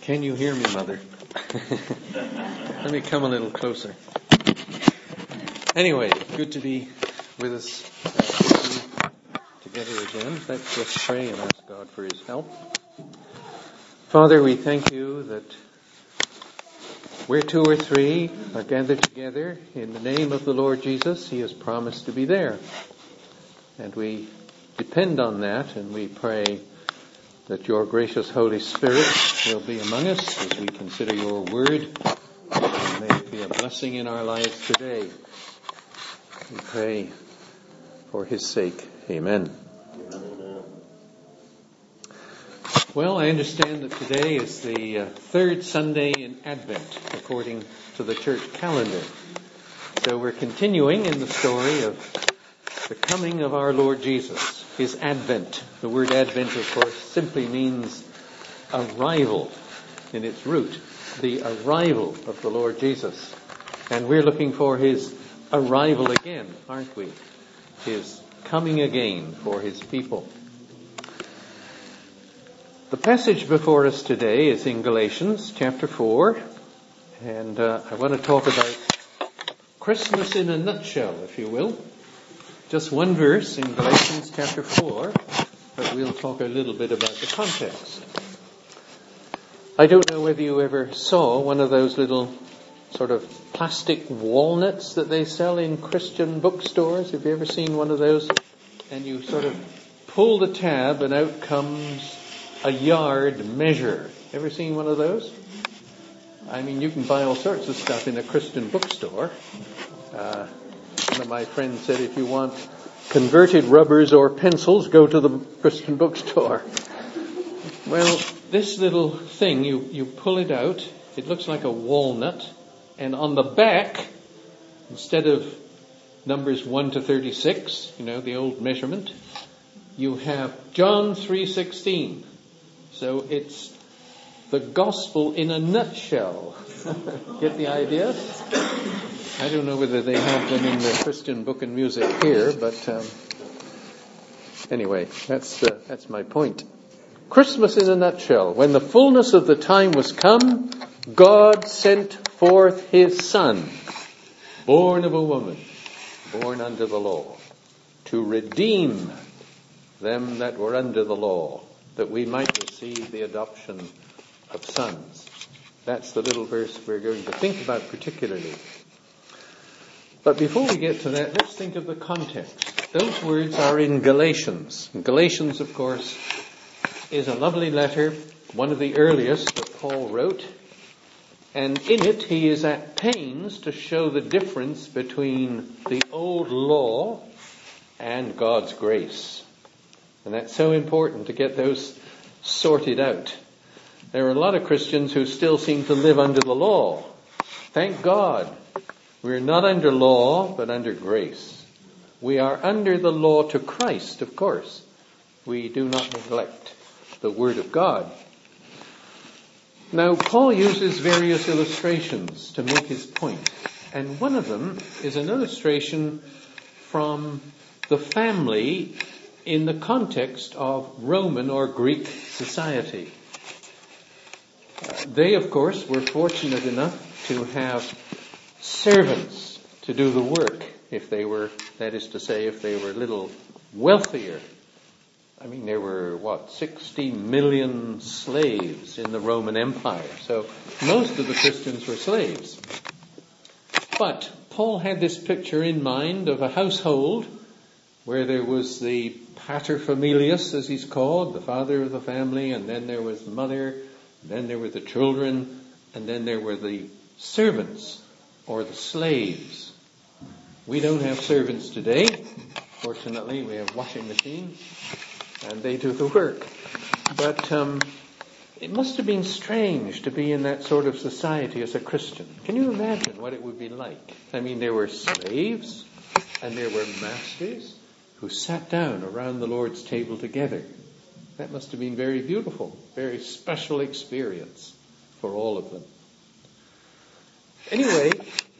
Can you hear me, Mother? Let me come a little closer. Anyway, good to be with us together again. Let's just pray and ask God for His help. Father, we thank you that where two or three are gathered together in the name of the Lord Jesus, He has promised to be there. And we depend on that, and we pray that your gracious Holy Spirit will be among us as we consider your word, and may it be a blessing in our lives today. We pray for his sake. Amen. Well, I understand that today is the third Sunday in Advent, according to the church calendar. So we're continuing in the story of the coming of our Lord Jesus, his advent. The word advent, of course, simply means arrival in its root, the arrival of the Lord Jesus. And we're looking for his arrival again, aren't we? His coming again for his people. The passage before us today is in Galatians chapter 4, and I want to talk about Christmas in a nutshell, if you will. Just one verse in Galatians chapter 4, but we'll talk a little bit about the context. I don't know whether you ever saw one of those little sort of plastic walnuts that they sell in Christian bookstores. Have you ever seen one of those? And you sort of pull the tab and out comes a yard measure. Ever seen one of those? I mean, you can buy all sorts of stuff in a Christian bookstore. One of my friends said, if you want converted rubbers or pencils, go to the Christian bookstore. Well, this little thing, you pull it out, it looks like a walnut, and on the back, instead of numbers 1 to 36, the old measurement, you have John 3:16. So it's the gospel in a nutshell. Get the idea? I don't know whether they have them in the Christian Book and Music here, but anyway, that's my point. Christmas in a nutshell. When the fullness of the time was come, God sent forth his Son, born of a woman, born under the law, to redeem them that were under the law, that we might receive the adoption of sons. That's the little verse we're going to think about particularly. But before we get to that, let's think of the context. Those words are in Galatians. Galatians, of course, is a lovely letter, one of the earliest that Paul wrote. And in it, he is at pains to show the difference between the old law and God's grace. And that's so important to get those sorted out. There are a lot of Christians who still seem to live under the law. Thank God. We're not under law, but under grace. We are under the law to Christ, of course. We do not neglect the Word of God. Now, Paul uses various illustrations to make his point. And one of them is an illustration from the family in the context of Roman or Greek society. They, of course, were fortunate enough to have servants to do the work if they were, that is to say, if they were a little wealthier. I mean, there were, 60 million slaves in the Roman Empire. So most of the Christians were slaves. But Paul had this picture in mind of a household where there was the paterfamilias, as he's called, the father of the family, and then there was the mother, then there were the children, and then there were the servants or the slaves. We don't have servants today. Fortunately, we have washing machines, and they do the work. But it must have been strange to be in that sort of society as a Christian. Can you imagine what it would be like? I mean, there were slaves, and there were masters who sat down around the Lord's table together. That must have been very beautiful, very special experience for all of them. Anyway,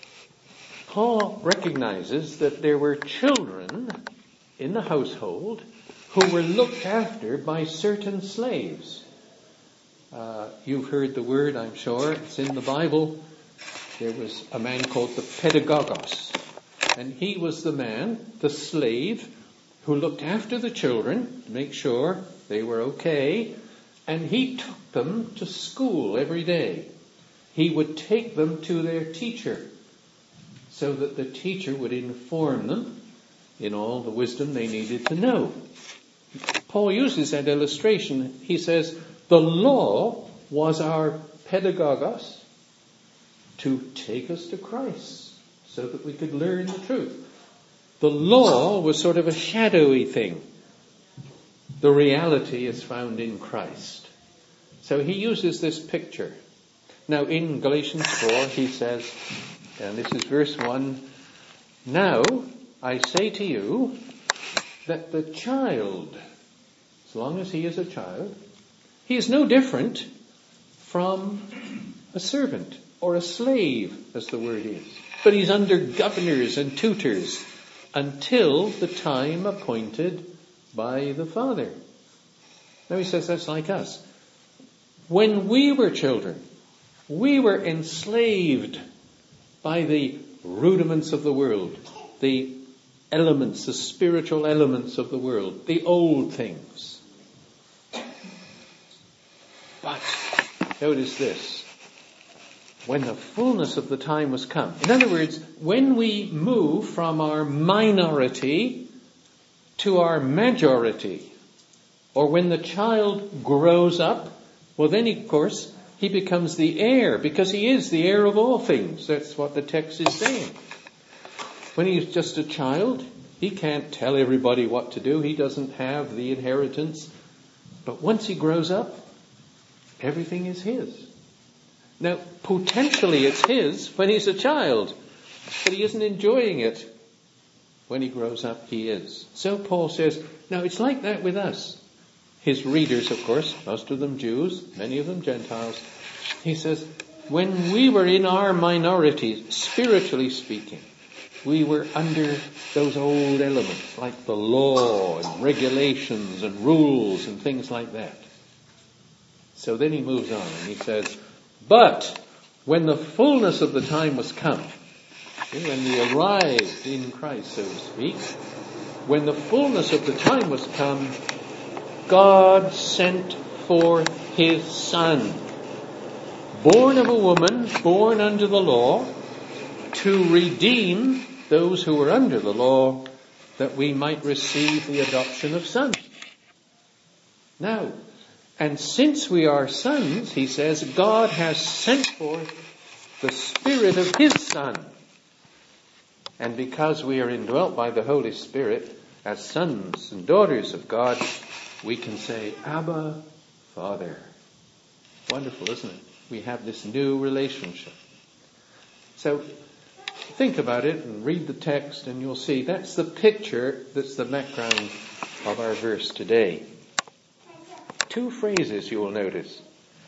Paul recognizes that there were children in the household who were looked after by certain slaves. You've heard the word, I'm sure. It's in the Bible. There was a man called the pedagogos. And he was the man, the slave, who looked after the children to make sure they were okay. And he took them to school every day. He would take them to their teacher so that the teacher would inform them in all the wisdom they needed to know. Paul uses that illustration. He says, the law was our pedagogos to take us to Christ so that we could learn the truth. The law was sort of a shadowy thing. The reality is found in Christ. So he uses this picture. Now in Galatians 4 he says, and this is verse 1, now I say to you that the child, as long as he is a child, he is no different from a servant or a slave, as the word is. But he's under governors and tutors until the time appointed by the Father. Now he says that's like us. When we were children, we were enslaved by the rudiments of the world, the elements, the spiritual elements of the world, the old things. But notice this. When the fullness of the time was come. In other words, when we move from our minority to our majority, or when the child grows up, well then, of course, he becomes the heir, because he is the heir of all things. That's what the text is saying. When he's just a child, he can't tell everybody what to do. He doesn't have the inheritance. But once he grows up, everything is his. Now, potentially it's his when he's a child, but he isn't enjoying it. When he grows up, he is. So Paul says, now it's like that with us. His readers, of course, most of them Jews, many of them Gentiles. He says, when we were in our minority, spiritually speaking, we were under those old elements, like the law and regulations and rules and things like that. So then he moves on and he says, but when the fullness of the time was come, when we arrived in Christ, so to speak, when the fullness of the time was come, God sent forth his Son, born of a woman, born under the law, to redeem those who were under the law, that we might receive the adoption of sons. Now, and since we are sons, he says, God has sent forth the Spirit of his Son. And because we are indwelt by the Holy Spirit, as sons and daughters of God, we can say, Abba, Father. Wonderful, isn't it? We have this new relationship. So think about it and read the text and you'll see that's the picture, that's the background of our verse today. Two phrases you will notice.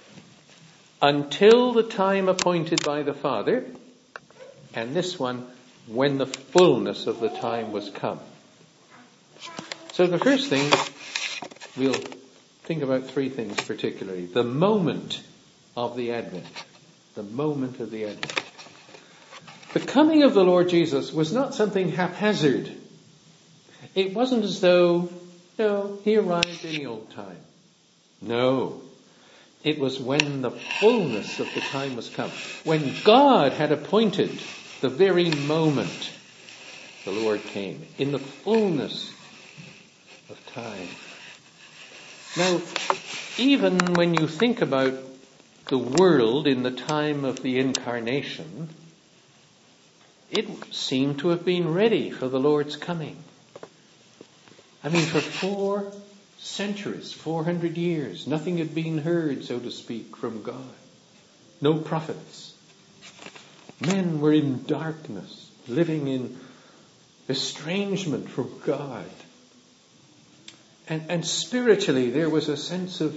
Until the time appointed by the Father, and this one, when the fullness of the time was come. So the first thing, we'll think about three things particularly. The moment of the Advent. The moment of the Advent. The coming of the Lord Jesus was not something haphazard. It wasn't as though, he arrived any old time. No. It was when the fullness of the time was come. When God had appointed the very moment the Lord came. In the fullness of time. Now, even when you think about the world in the time of the incarnation, it seemed to have been ready for the Lord's coming. I mean, for 4 centuries, 400 years, nothing had been heard, so to speak, from God. No prophets. Men were in darkness, living in estrangement from God. And spiritually, there was a sense of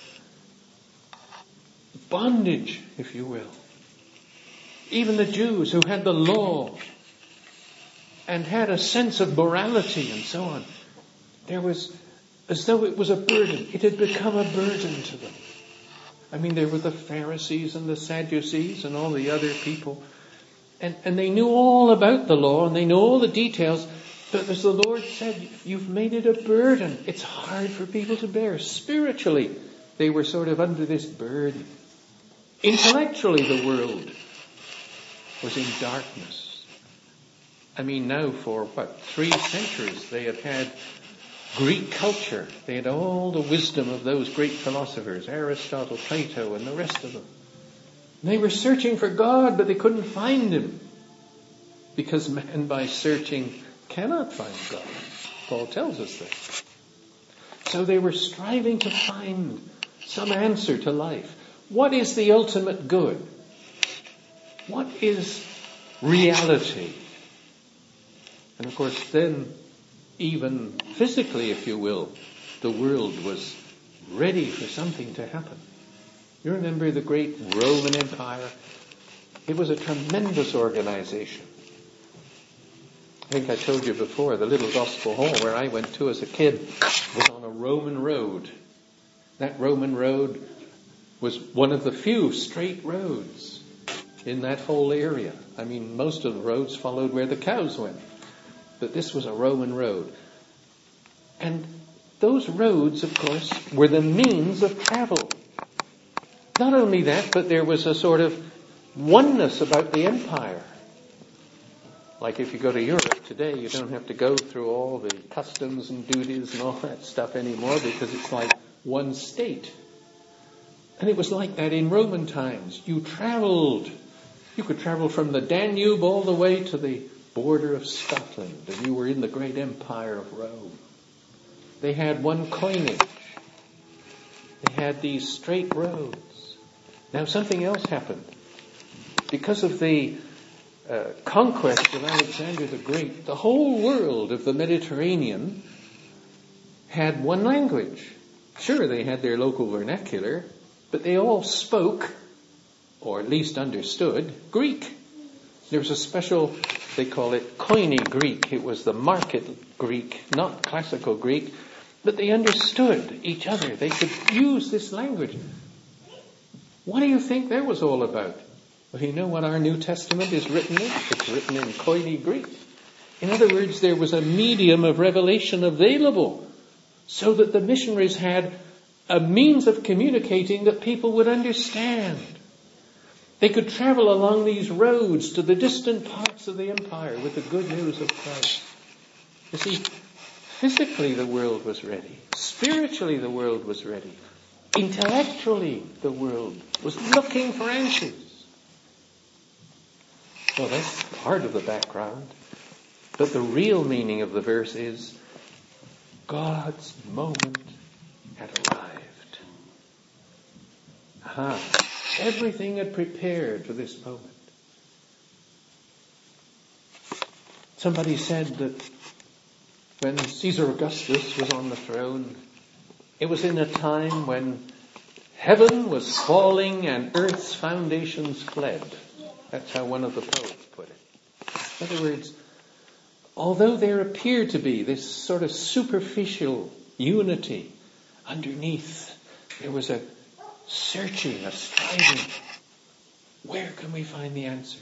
bondage, if you will. Even the Jews who had the law and had a sense of morality and so on, there was, as though it was a burden. It had become a burden to them. I mean, there were the Pharisees and the Sadducees and all the other people. And they knew all about the law and they know all the details. But as the Lord said, you've made it a burden. It's hard for people to bear. Spiritually, they were sort of under this burden. Intellectually, the world was in darkness. I mean, now for 3 centuries they had had Greek culture. They had all the wisdom of those great philosophers, Aristotle, Plato, and the rest of them. They were searching for God, but they couldn't find him. Because man by searching cannot find God. Paul tells us that. So they were striving to find some answer to life. What is the ultimate good? What is reality? And of course then, even physically, if you will, the world was ready for something to happen. You remember the great Roman Empire? It was a tremendous organization. I think I told you before, the little gospel hall where I went to as a kid was on a Roman road. That Roman road was one of the few straight roads in that whole area. I mean, most of the roads followed where the cows went. But this was a Roman road. And those roads, of course, were the means of travel. Not only that, but there was a sort of oneness about the empire. Like if you go to Europe today, you don't have to go through all the customs and duties and all that stuff anymore because it's like one state. And it was like that in Roman times. You could travel from the Danube all the way to the border of Scotland, and you were in the great empire of Rome. They had one coinage. They had these straight roads. Now something else happened. Because of the conquest of Alexander the Great, the whole world of the Mediterranean had one language. Sure, they had their local vernacular, but they all spoke, or at least understood, Greek. There was a special, they call it Koine Greek. It was the market Greek, not classical Greek, but they understood each other. They could use this language. What do you think that was all about? Well, you know what our New Testament is written in? It's written in Koine Greek. In other words, there was a medium of revelation available so that the missionaries had a means of communicating that people would understand. They could travel along these roads to the distant parts of the empire with the good news of Christ. You see, physically the world was ready. Spiritually the world was ready. Intellectually the world was looking for answers. Well, that's part of the background. But the real meaning of the verse is God's moment had arrived. Everything had prepared for this moment. Somebody said that when Caesar Augustus was on the throne, it was in a time when heaven was falling and earth's foundations fled. That's how one of the poets put it. In other words, although there appeared to be this sort of superficial unity, underneath there was a searching, a striving. Where can we find the answer?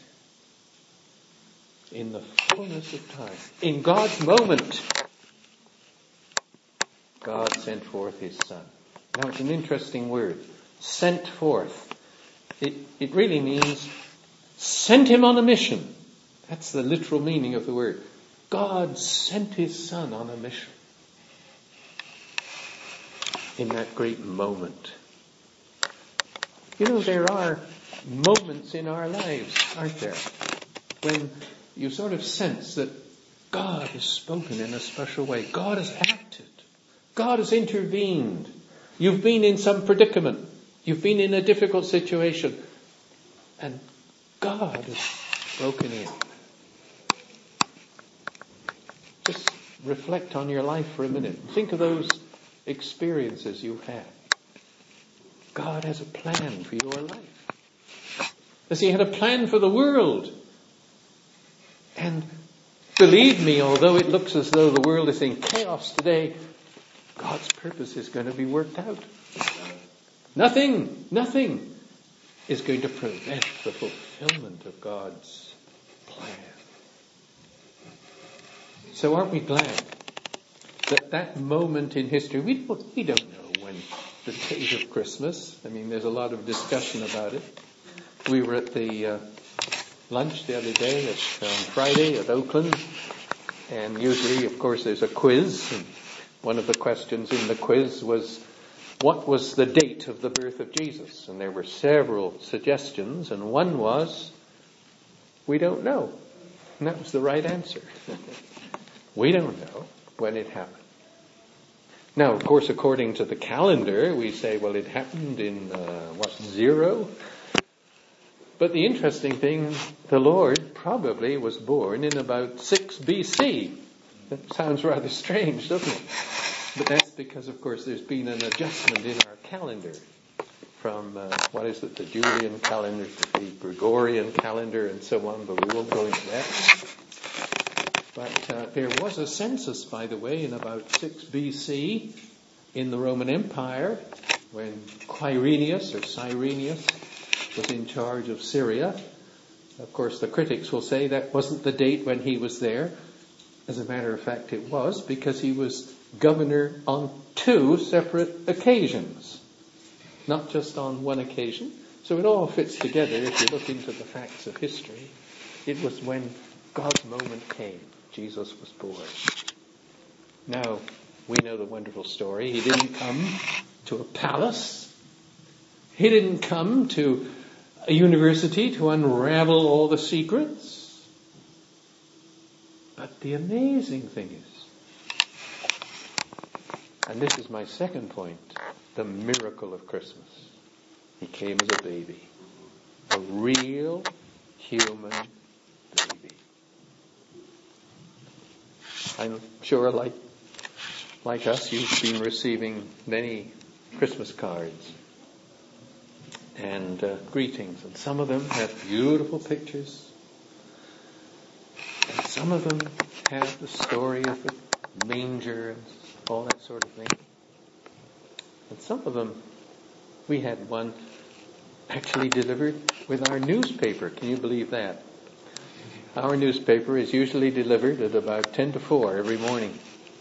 In the fullness of time. In God's moment, God sent forth his Son. Now it's an interesting word. Sent forth. It really means sent him on a mission. That's the literal meaning of the word. God sent his Son on a mission. In that great moment. You know, there are moments in our lives, aren't there, when you sort of sense that God has spoken in a special way. God has acted. God has intervened. You've been in some predicament. You've been in a difficult situation. And God has broken in. Just reflect on your life for a minute. Think of those experiences you've had. God has a plan for your life. As he had a plan for the world. And believe me, although it looks as though the world is in chaos today, God's purpose is going to be worked out. Nothing is going to prevent the fulfillment of God's plan. So aren't we glad that moment in history, we don't know when the date of Christmas. I mean, there's a lot of discussion about it. We were at the lunch the other day on Friday at Oakland, and usually, of course, there's a quiz. And one of the questions in the quiz was, what was the date of the birth of Jesus? And there were several suggestions, and one was, we don't know. And that was the right answer. We don't know when it happened. Now, of course, according to the calendar, we say, well, it happened in, 0? But the interesting thing, the Lord probably was born in about 6 BC. That sounds rather strange, doesn't it? But that's because, of course, there's been an adjustment in our calendar from, the Julian calendar to the Gregorian calendar and so on, but we won't go into that. But there was a census, by the way, in about 6 BC in the Roman Empire when Quirinius was in charge of Syria. Of course, the critics will say that wasn't the date when he was there. As a matter of fact, it was, because he was governor on 2 separate occasions, not just on one occasion. So it all fits together if you look into the facts of history. It was when God's moment came. Jesus was born. Now, we know the wonderful story. He didn't come to a palace. He didn't come to a university to unravel all the secrets. But the amazing thing is, and this is my second point, the miracle of Christmas. He came as a baby. A real human baby. I'm sure, like us, you've been receiving many Christmas cards and greetings, and some of them have beautiful pictures, and some of them have the story of the manger and all that sort of thing. And some of them, we had one actually delivered with our newspaper. Can you believe that? Our newspaper is usually delivered at about 10 to 4 every morning.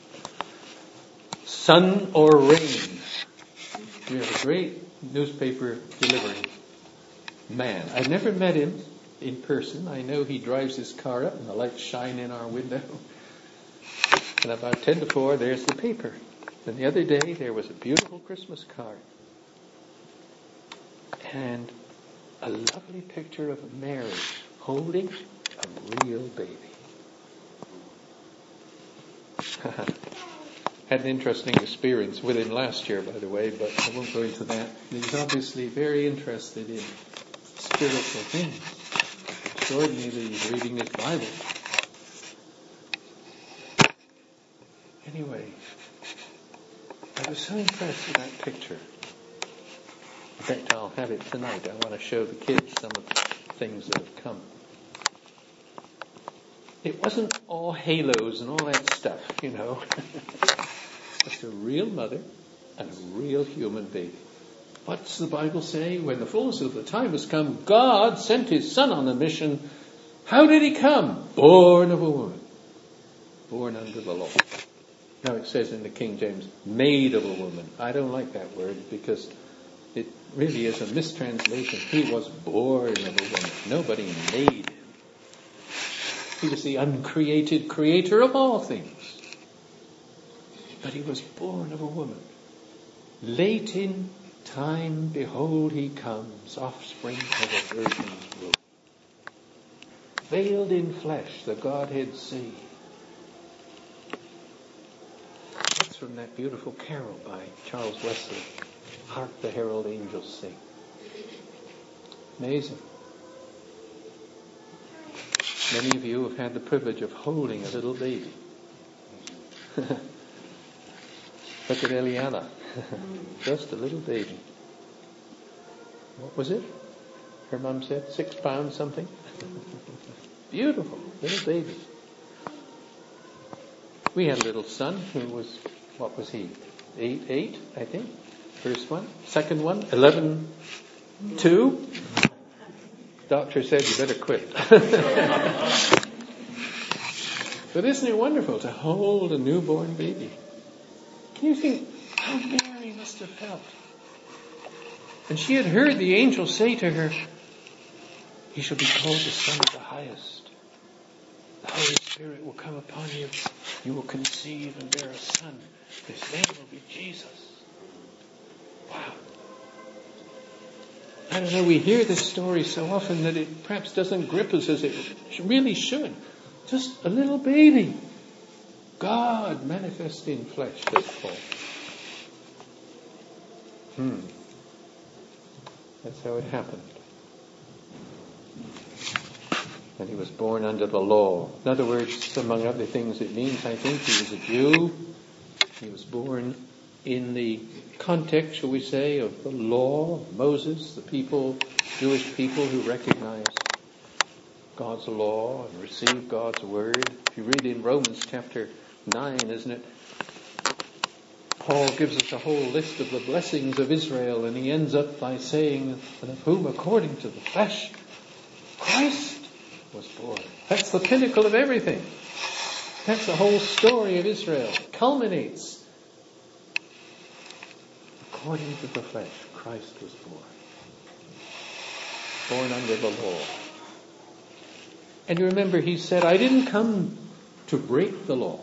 Sun or rain. We have a great newspaper delivery man. I've never met him in person. I know he drives his car up and the lights shine in our window. And about 10 to 4, there's the paper. And the other day, there was a beautiful Christmas card. And a lovely picture of Mary holding a real baby. Had an interesting experience with him last year, by the way, but I won't go into that. He's obviously very interested in spiritual things. Extraordinary that he's reading his Bible. Anyway, I was so impressed with that picture. In fact, I'll have it tonight. I want to show the kids some of the things that have come. It wasn't all halos and all that stuff, you know. Just a real mother and a real human baby. What's the Bible say? When the fullness of the time has come, God sent his Son on a mission. How did he come? Born of a woman. Born under the law. Now it says in the King James, made of a woman. I don't like that word because it really is a mistranslation. He was born of a woman. Nobody made him. He was the uncreated creator of all things. But he was born of a woman. Late in time, behold, he comes, offspring of a virgin's womb. Veiled in flesh, the Godhead see. That's from that beautiful carol by Charles Wesley. Hark the herald angels sing. Amazing. Many of you have had the privilege of holding a little baby. Look at Eliana. Just a little baby. What was it? Her mom said 6 pounds something. Beautiful little baby. We had a little son who was, what was he? 8, I think. First one. Second one, 11:2. Doctor said you better quit. But isn't it wonderful to hold a newborn baby? Can you think how Mary must have felt? And she had heard the angel say to her, "He shall be called the Son of the Highest. The Holy Spirit will come upon you. You will conceive and bear a son. His name will be Jesus." Wow. I don't know, we hear this story so often that it perhaps doesn't grip us as it really should. Just a little baby. God manifest in flesh, says Paul. That's how it happened. And he was born under the law. In other words, among other things it means, I think, he was a Jew. He was born in the context, shall we say, of the law of Moses, the people, Jewish people who recognized God's law and received God's word. If you read in Romans chapter 9, isn't it? Paul gives us a whole list of the blessings of Israel, and he ends up by saying, "And of whom according to the flesh, Christ was born." That's the pinnacle of everything. That's the whole story of Israel. It culminates. According to the flesh, Christ was born. Born under the law. And you remember he said, "I didn't come to break the law.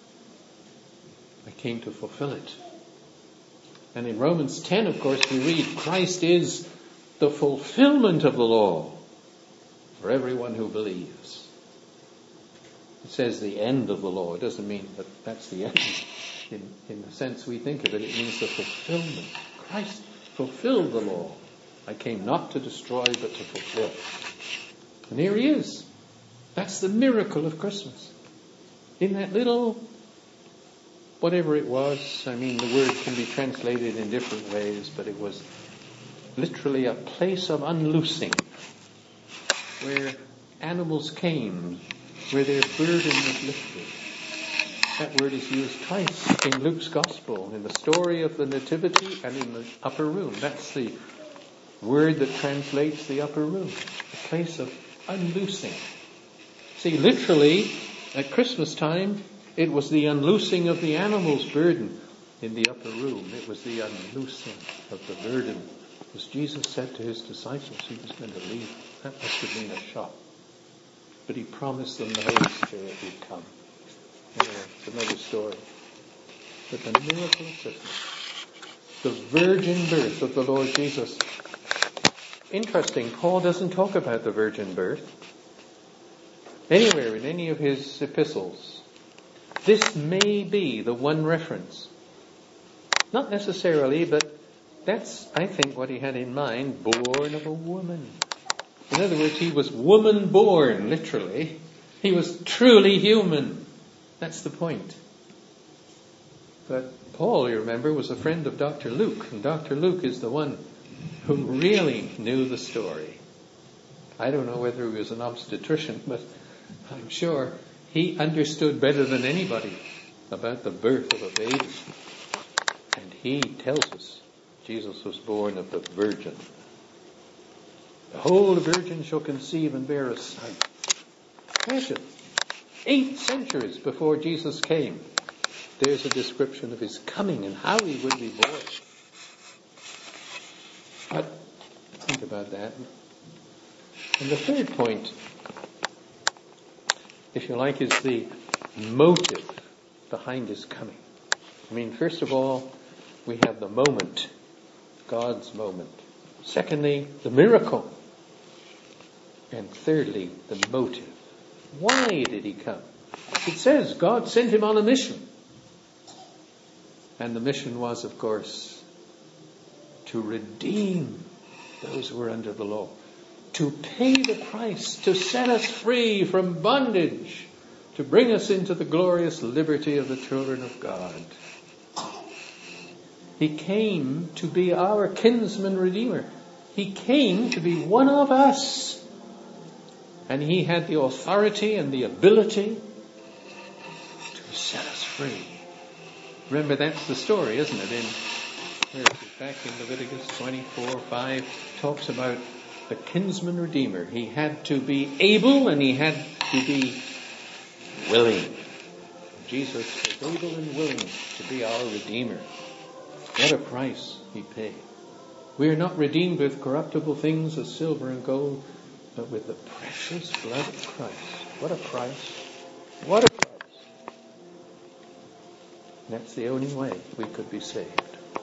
I came to fulfill it." And in Romans 10, of course, we read, Christ is the fulfillment of the law for everyone who believes. It says the end of the law. It doesn't mean that that's the end. In the sense we think of it, it means the fulfillment. Christ fulfilled the law. I came not to destroy, but to fulfill. And here he is. That's the miracle of Christmas. In that little, whatever it was, I mean, the word can be translated in different ways, but it was literally a place of unloosing, where animals came, where their burden was lifted. That word is used twice in Luke's Gospel, in the story of the Nativity and in the upper room. That's the word that translates the upper room, a place of unloosing. See, literally, at Christmas time, it was the unloosing of the animal's burden in the upper room. It was the unloosing of the burden. As Jesus said to his disciples, he was going to leave. That must have been a shock. But he promised them the Holy Spirit would come. Anyway, it's another story. But the miracle of Christmas, the virgin birth of the Lord Jesus. Interesting, Paul doesn't talk about the virgin birth anywhere in any of his epistles. This may be the one reference. Not necessarily, but that's, I think, what he had in mind, born of a woman. In other words, he was woman born, literally. He was truly human. That's the point. But Paul, you remember, was a friend of Dr. Luke, and Dr. Luke is the one who really knew the story. I don't know whether he was an obstetrician, but I'm sure he understood better than anybody about the birth of a baby. And he tells us Jesus was born of the Virgin. Behold, the virgin shall conceive and bear a son. Imagine, 8 centuries before Jesus came, there's a description of his coming and how he would be born. But think about that. And the third point, if you like, is the motive behind his coming. I mean, first of all, we have the moment, God's moment. Secondly, the miracle. And thirdly, the motive. Why did he come? It says God sent him on a mission. And the mission was, of course, to redeem those who were under the law. To pay the price, to set us free from bondage, to bring us into the glorious liberty of the children of God. He came to be our kinsman redeemer. He came to be one of us. And he had the authority and the ability to set us free. Remember, that's the story, isn't it? Where is it? Back in Leviticus 24:5 talks about the kinsman redeemer. He had to be able and he had to be willing. Jesus was able and willing to be our Redeemer. What a price he paid. We are not redeemed with corruptible things as silver and gold, but with the precious blood of Christ. What a price. What a price. That's the only way we could be saved.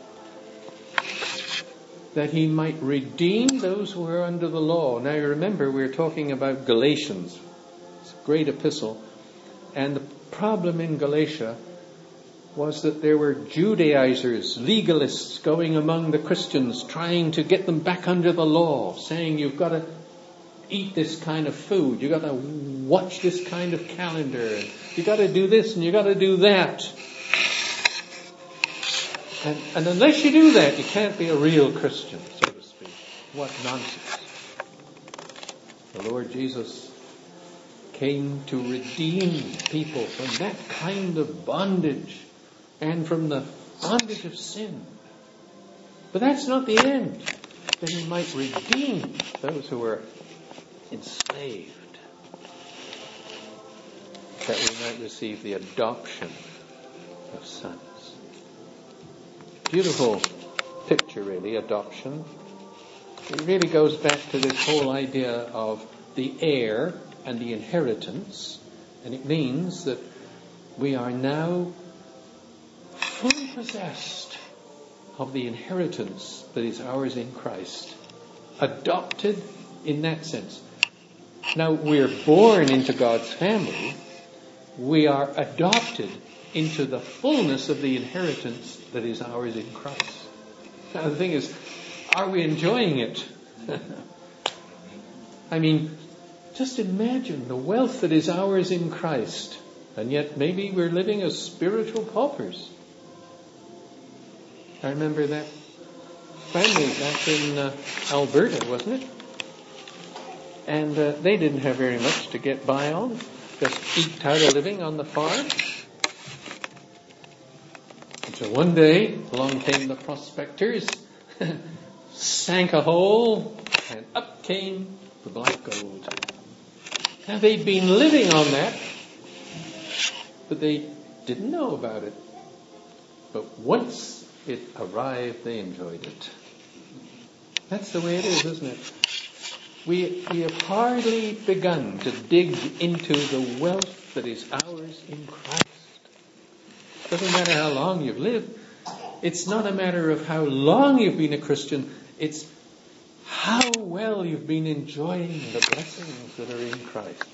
That he might redeem those who are under the law. Now you remember we're talking about Galatians. It's a great epistle. And the problem in Galatia was that there were Judaizers, legalists going among the Christians, trying to get them back under the law, saying you've got to eat this kind of food, you've got to watch this kind of calendar, you've got to do this and you've got to do that. And unless you do that, you can't be a real Christian, so to speak. What nonsense. The Lord Jesus came to redeem people from that kind of bondage and from the bondage of sin. But that's not the end. That he might redeem those who were enslaved. That we might receive the adoption of sons. Beautiful picture, really, adoption. It really goes back to this whole idea of the heir and the inheritance. And it means that we are now fully possessed of the inheritance that is ours in Christ. Adopted in that sense. Now, we're born into God's family. We are adopted into the fullness of the inheritance that is ours in Christ. Now, the thing is, are we enjoying it? I mean, just imagine the wealth that is ours in Christ, and yet maybe we're living as spiritual paupers. I remember that family back in Alberta, wasn't it? And they didn't have very much to get by on. Just eked out a living on the farm. And so one day, along came the prospectors, sank a hole, and up came the black gold. Now they'd been living on that, but they didn't know about it. But once it arrived, they enjoyed it. That's the way it is, isn't it? We have hardly begun to dig into the wealth that is ours in Christ. Doesn't matter how long you've lived. It's not a matter of how long you've been a Christian. It's how well you've been enjoying the blessings that are in Christ.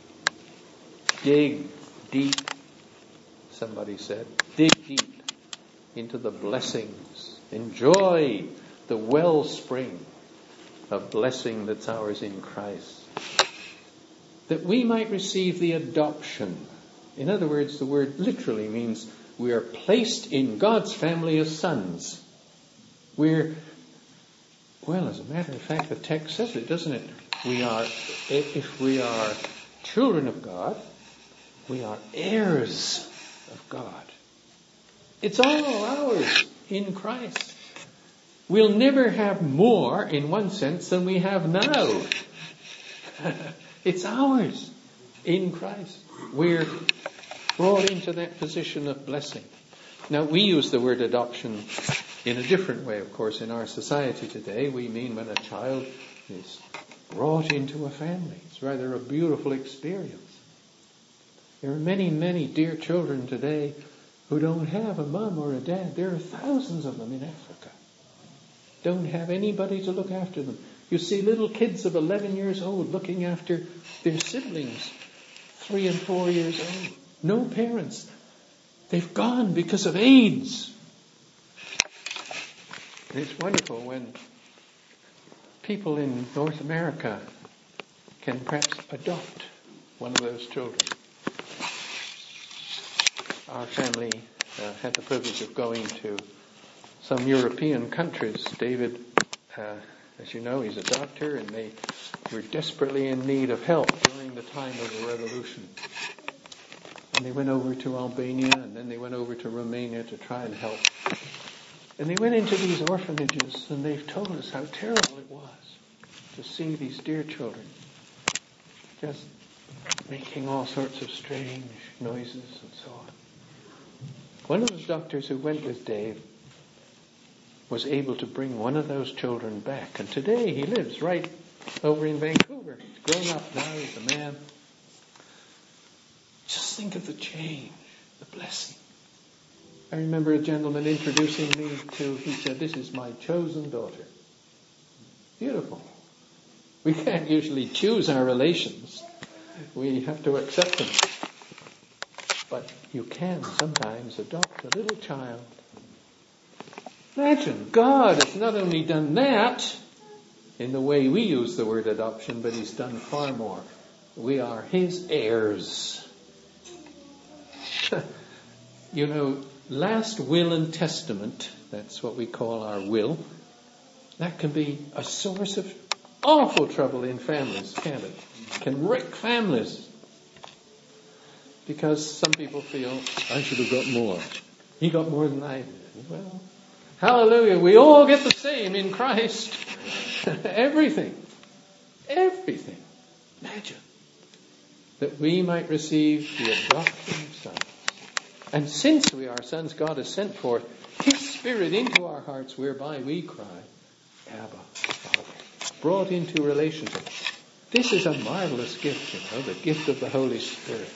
Dig deep, somebody said. Dig deep into the blessings. Enjoy the wellspring of blessing that's ours in Christ. That we might receive the adoption. In other words, the word literally means we are placed in God's family as sons. Well, as a matter of fact, the text says it, doesn't it? If we are children of God, we are heirs of God. It's all ours in Christ. We'll never have more, in one sense, than we have now. It's ours in Christ. We're brought into that position of blessing. Now, we use the word adoption in a different way, of course, in our society today. We mean when a child is brought into a family. It's rather a beautiful experience. There are many, many dear children today who don't have a mum or a dad. There are thousands of them in Africa. Don't have anybody to look after them. You see little kids of 11 years old looking after their siblings, 3 and 4 years old. No parents. They've gone because of AIDS. And it's wonderful when people in North America can perhaps adopt one of those children. Our family had the privilege of going to some European countries. David, as you know, he's a doctor, and they were desperately in need of help during the time of the revolution. And they went over to Albania, and then they went over to Romania to try and help. And they went into these orphanages, and they've told us how terrible it was to see these dear children just making all sorts of strange noises and so on. One of the doctors who went with Dave was able to bring one of those children back. And today he lives right over in Vancouver. He's grown up now, he's a man. Just think of the change, the blessing. I remember a gentleman introducing me he said, "This is my chosen daughter." Beautiful. We can't usually choose our relations. We have to accept them. But you can sometimes adopt a little child. Imagine, God has not only done that in the way we use the word adoption, but He's done far more. We are His heirs. You know, last will and testament, that's what we call our will, that can be a source of awful trouble in families, can't it? It can wreck families. Because some people feel, I should have got more. He got more than I did. Well, hallelujah, we all get the same in Christ. Everything. Imagine that we might receive the adoption of sons. And since we are sons, God has sent forth His Spirit into our hearts, whereby we cry, Abba, Father. Brought into relationship. This is a marvelous gift, the gift of the Holy Spirit.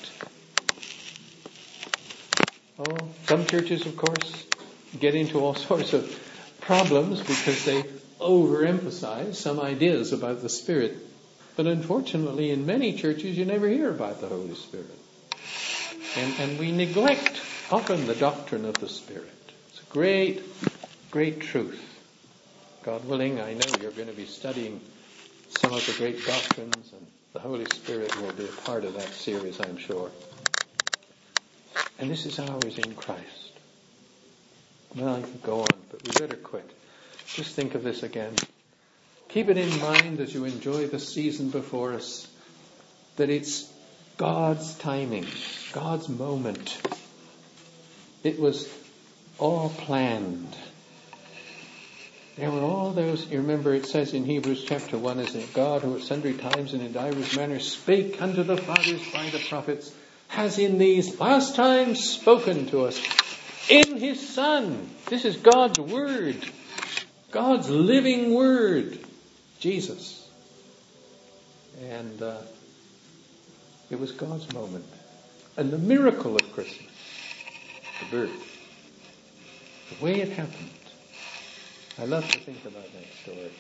Oh, some churches, of course, get into all sorts of problems because they overemphasize some ideas about the Spirit. But unfortunately, in many churches, you never hear about the Holy Spirit. And we neglect often the doctrine of the Spirit. It's a great, great truth. God willing, I know you're going to be studying some of the great doctrines, and the Holy Spirit will be a part of that series, I'm sure. And this is ours in Christ. Well, I could go on, but we better quit. Just think of this again. Keep it in mind as you enjoy the season before us, that it's God's timing, God's moment. It was all planned. There were all those, you remember it says in Hebrews chapter 1, isn't it? God, who at sundry times and in divers manners spake unto the fathers by the prophets, has in these last times spoken to us in His Son. This is God's Word. God's living Word. Jesus. And it was God's moment. And the miracle of Christmas, the birth, the way it happened. I love to think about that story.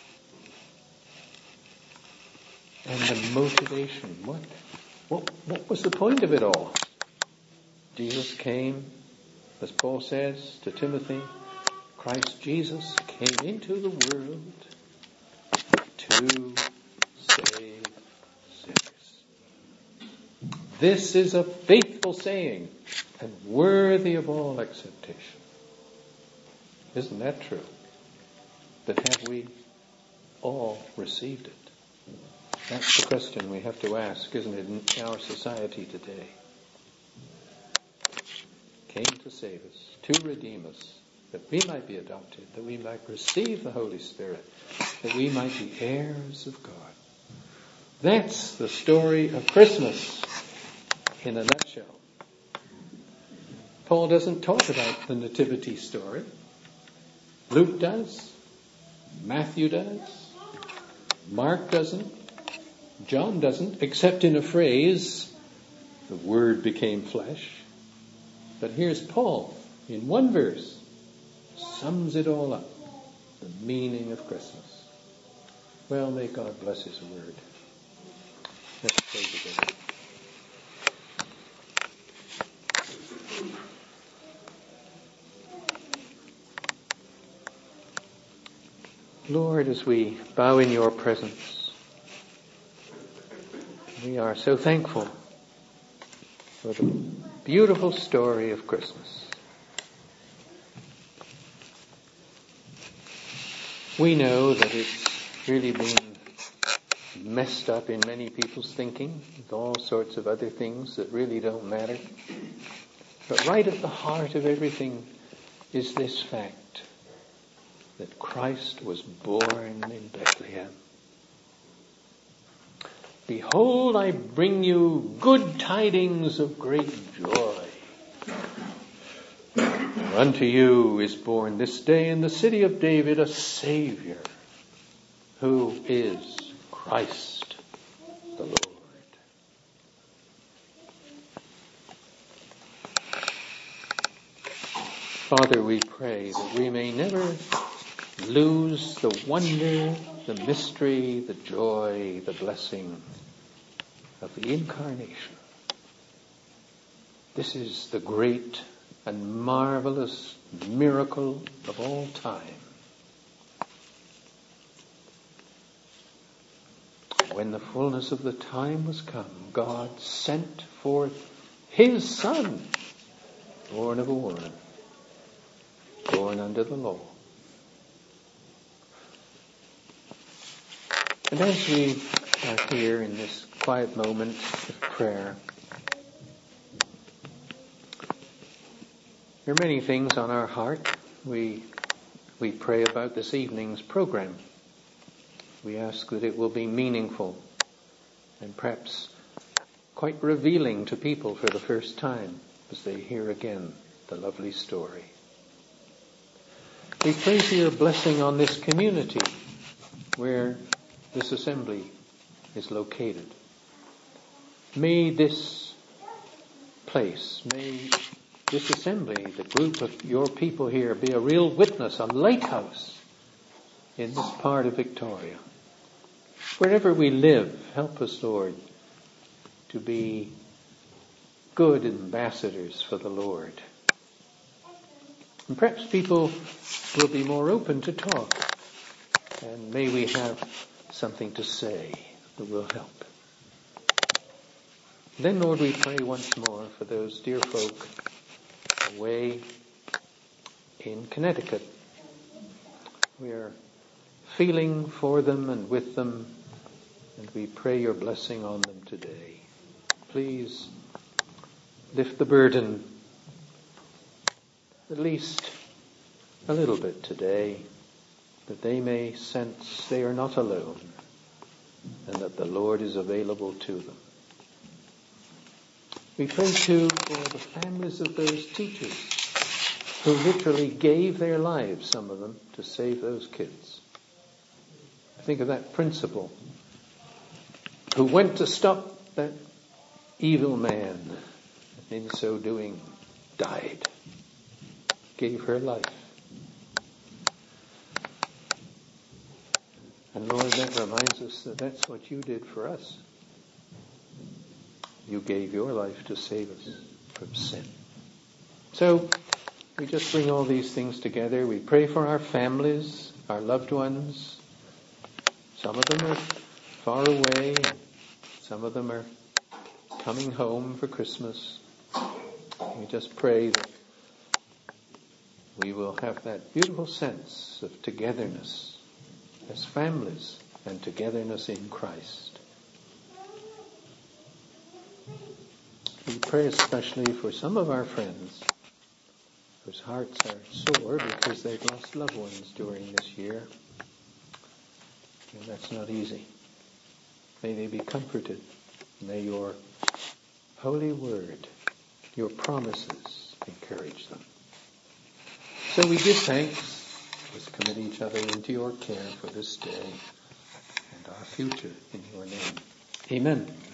And the motivation. What was the point of it all? Jesus came, as Paul says to Timothy, Christ Jesus came into the world to save sinners. This is a faithful saying and worthy of all acceptation. Isn't that true? But have we all received it? That's the question we have to ask, isn't it, in our society today? Came to save us, to redeem us, that we might be adopted, that we might receive the Holy Spirit, that we might be heirs of God. That's the story of Christmas in a nutshell. Paul doesn't talk about the nativity story. Luke does. Matthew does. Mark doesn't. John doesn't, except in a phrase, the Word became flesh. But here's Paul, in one verse, sums it all up, the meaning of Christmas. Well, may God bless His Word. Let's pray together. Lord, as we bow in Your presence, we are so thankful for the beautiful story of Christmas. We know that it's really been messed up in many people's thinking with all sorts of other things that really don't matter. But right at the heart of everything is this fact, that Christ was born in Bethlehem. Behold, I bring you good tidings of great joy. For unto you is born this day in the city of David a Savior, who is Christ the Lord. Father, we pray that we may never lose the wonder, the mystery, the joy, the blessing of the Incarnation. This is the great and marvelous miracle of all time. When the fullness of the time was come, God sent forth his Son, born of a woman, born under the law. And as we are here in this quiet moment of prayer, there are many things on our heart. We pray about this evening's program. We ask that it will be meaningful and perhaps quite revealing to people for the first time as they hear again the lovely story. We pray for your blessing on this community where this assembly is located. May this place, may this assembly, the group of your people here, be a real witness, a lighthouse in this part of Victoria. Wherever we live, help us, Lord, to be good ambassadors for the Lord. And perhaps people will be more open to talk, and may we have something to say that will help. Then, Lord, we pray once more for those dear folk away in Connecticut. We are feeling for them and with them, and we pray your blessing on them today. Please lift the burden at least a little bit today, that they may sense they are not alone and that the Lord is available to them. We pray too for the families of those teachers who literally gave their lives, some of them, to save those kids. Think of that principal who went to stop that evil man, and in so doing died, gave her life. And Lord, that reminds us that that's what you did for us. You gave your life to save us from sin. So we just bring all these things together. We pray for our families, our loved ones. Some of them are far away. Some of them are coming home for Christmas. We just pray that we will have that beautiful sense of togetherness as families and togetherness in Christ. We pray especially for some of our friends whose hearts are sore because they've lost loved ones during this year. And that's not easy. May they be comforted. May your holy word, your promises, encourage them. So we give thanks. Let's commit each other into your care for this day and our future in your name. Amen.